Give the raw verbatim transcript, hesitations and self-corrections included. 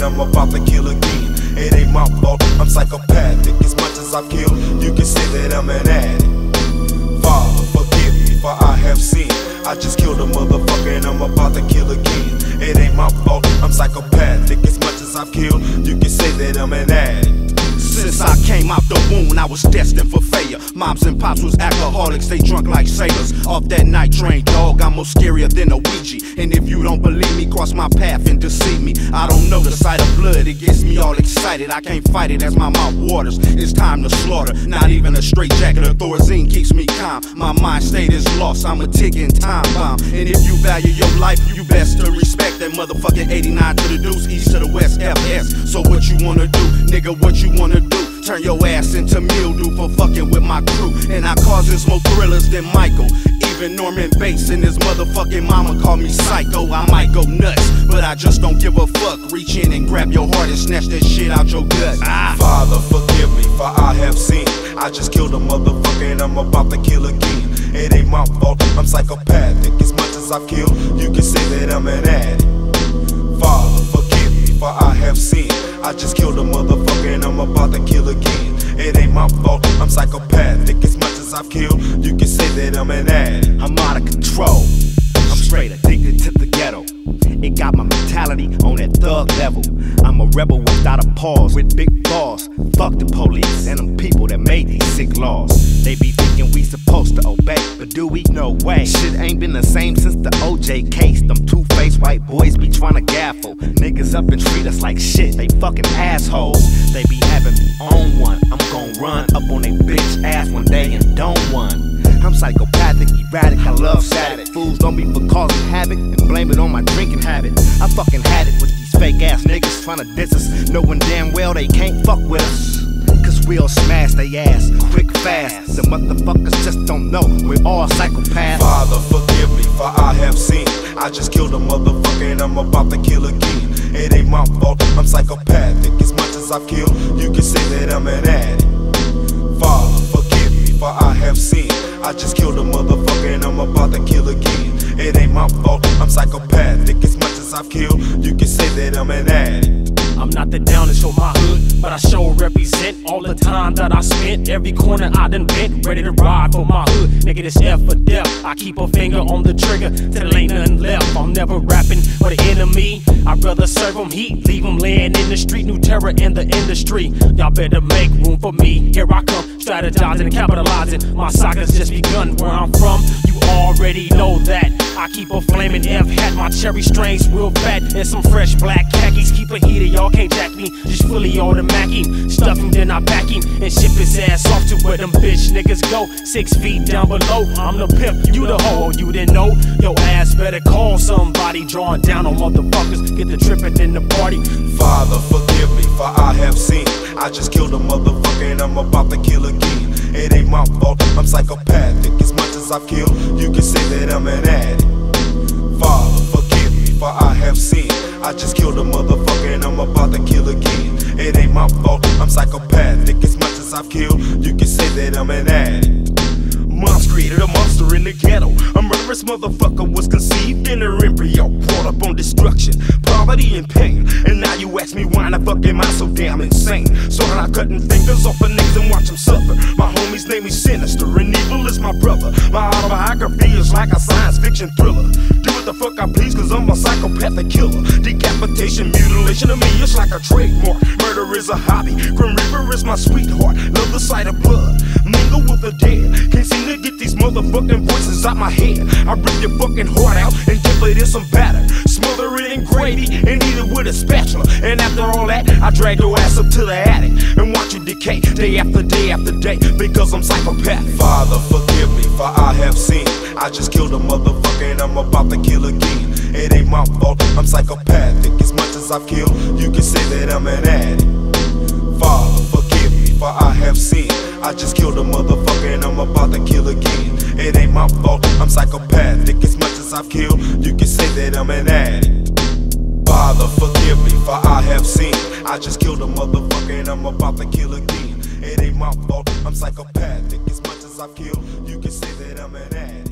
I'm about to kill again. It ain't my fault, I'm psychopathic. As much as I've killed, you can say that I'm an addict. Father, forgive me, for I have sinned. I just killed a motherfucker and I'm about to kill again. It ain't my fault, I'm psychopathic. As much as I've killed, you can say that I'm an addict. Since I came out the womb, I was destined for failure. Moms and pops was alcoholics, they drunk like sailors. Off that night train, dog, I'm more scarier than a Ouija. And if you don't believe me, cross my path and deceive me. I don't know the sight of blood, it gets me all excited. I can't fight it as my mouth waters. It's time to slaughter. Not even a straight jacket of Thorazine keeps me calm. My mind state is lost, I'm a ticking time bomb. And if you value your life, you best to respect that motherfucking eighty-nine to the deuce, east to the west, F S. So what you wanna do, nigga, what you wanna do? Turn your ass into mildew for fucking with my crew. And I causes more thrillers than Michael. Even Norman Bates and his motherfucking mama call me psycho. I might go nuts, but I just don't give a fuck. Reach in and grab your heart and snatch that shit out your guts. Ah. Father, forgive me, for I have sinned. I just killed a motherfucker and I'm about to kill again. It ain't my fault, I'm psychopathic. As much as I've killed, you can say that I'm an addict. Father, forgive me, for I have sinned. I just killed a motherfucker and I'm about to kill again. It ain't my fault, I'm psychopathic. As much as I've killed, you can say that I'm an addict. I'm out of control, I'm straight addicted to the ghetto. It got my mentality on that thug level. I'm a rebel without a pause, with big balls. Fuck the police and them people that made these sick laws. They be thinking we supposed to obey, but do we? No way. Shit ain't been the same since the O J case. Them two-faced white boys be tryna gaffle niggas up and treat us like shit. They fucking assholes. They be having me on one. I'm gon' run up on they bitch ass one day and don't one. I'm psychopathic, erratic, I love static. Fools don't be for causing havoc and blame it on my drinking habit. I fucking had it with these fake ass niggas tryna diss us, knowing damn well they can't fuck with us. Cause we'll smash they ass quick fast. The motherfuckers just don't know we're all psychopaths. Father, forgive me, for I have sinned. I just killed a motherfucker and I'm about to kill again. It ain't my fault, I'm psychopathic. As much as I've killed, you can say that I'm an addict. Father, forgive me, for I have sinned. I just killed a motherfucker and I'm about to kill again. It ain't my fault, I'm psychopathic. As much as I've killed, you can say that I'm an addict. I'm not the downest for my hood, but I sure represent all the time that I spent. Every corner I done bent, ready to ride for my hood. Nigga, this F for death. I keep a finger on the trigger till there ain't nothing left. I'm never rapping for the enemy. I'd rather serve them heat, leave them laying in the street. New terror in the industry. Y'all better make room for me. Here I come, strategizing and capitalizing. My saga's just begun. Where I'm from, you already know that. I keep a flaming F hat, my cherry strings real fat, and some fresh black khakis. Keep a heater, y'all can't jack me. Just fully automatic him, stuff him, then I pack him and ship his ass off to where them bitch niggas go. Six feet down below, I'm the pimp, you the hoe. You didn't know? Your ass better call somebody. Drawing down on motherfuckers, get the trippin' in the party. Father, forgive me, for I have sinned. I just killed a motherfucker and I'm about to kill again. It ain't my fault, I'm psychopathic. As much as I've killed, you can say that I'm an addict. Father, forgive me, for I have sinned. I just killed a motherfucker and I'm about to kill again. It ain't my fault, I'm psychopathic. As much as I've killed, you can say that I'm an addict. Moms created a monster in the ghetto. A murderous motherfucker was conceived in her embryo, brought up on destruction, poverty and pain. And now you ask me why the fuck am I so damn insane? So I'm cutting fingers off of niggas and watch them suffer. My homie's name is Sinister and evil is my brother. My autobiography is like a science fiction thriller. Do what the fuck I please cause I'm a psychopathic killer. Decapitation, mutilation of me is like a trademark. Murder is a hobby, Grim Reaper is my sweetheart. Love the sight of blood, mingle with the dead. Can't seem to get these motherfucking voices out my head. I rip your fucking heart out and dip it in some batter. Smother it in gravy and eat it with a spatula. And after all that, I drag your ass up to the attic and watch you decay day after day after day because I'm psychopathic. Father, forgive me, for I have sinned. I just killed a motherfucker and I'm about to kill again. It ain't my fault, I'm psychopathic. As much as I've killed, you can say that I'm an addict. Father, forgive me, for I have sinned. I just killed a motherfucker and I'm about to kill again. It ain't my fault, I'm psychopathic. As much as I've killed, you can say that I'm an addict. Father, forgive me, for I have sinned. I just killed a motherfucker and I'm about to kill again. It ain't my fault, I'm psychopathic. As much as I've killed, you can say that I'm an addict.